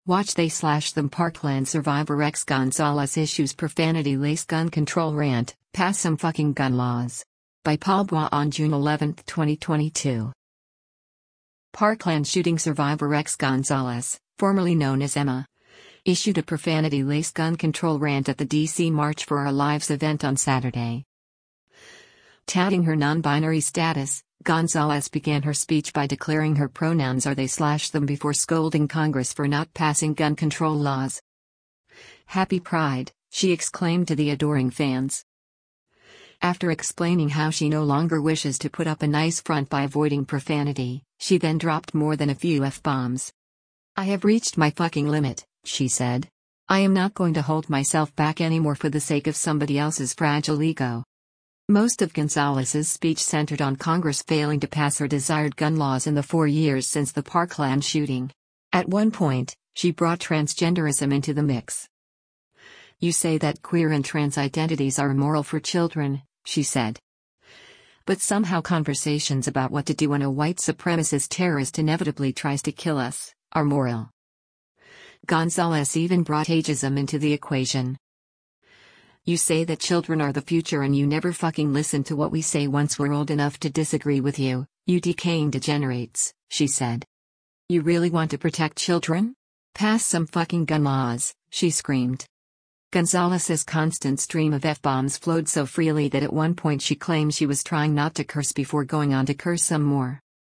Watch They Slash Them. Parkland survivor X Gonzalez issues profanity-laced gun control rant, pass some fucking gun laws. By Paul Bois on June 11, 2022. Parkland shooting survivor X Gonzalez, formerly known as Emma, issued a profanity-laced gun control rant at the DC March for Our Lives event on Saturday. Touting her non-binary status, Gonzalez began her speech by declaring her pronouns are they/them before scolding Congress for not passing gun control laws. "Happy Pride," she exclaimed to the adoring fans. After explaining how she no longer wishes to put up a nice front by avoiding profanity, she then dropped more than a few F-bombs. "I have reached my fucking limit," she said. "I am not going to hold myself back anymore for the sake of somebody else's fragile ego." Most of Gonzalez's speech centered on Congress failing to pass her desired gun laws in the 4 years since the Parkland shooting. At one point, she brought transgenderism into the mix. "You say that queer and trans identities are immoral for children," she said. "But somehow conversations about what to do when a white supremacist terrorist inevitably tries to kill us are moral." Gonzalez even brought ageism into the equation. "You say that children are the future and you never fucking listen to what we say once we're old enough to disagree with you, you decaying degenerates," she said. "You really want to protect children? Pass some fucking gun laws," she screamed. Gonzalez's constant stream of F-bombs flowed so freely that at one point she claimed she was trying not to curse before going on to curse some more.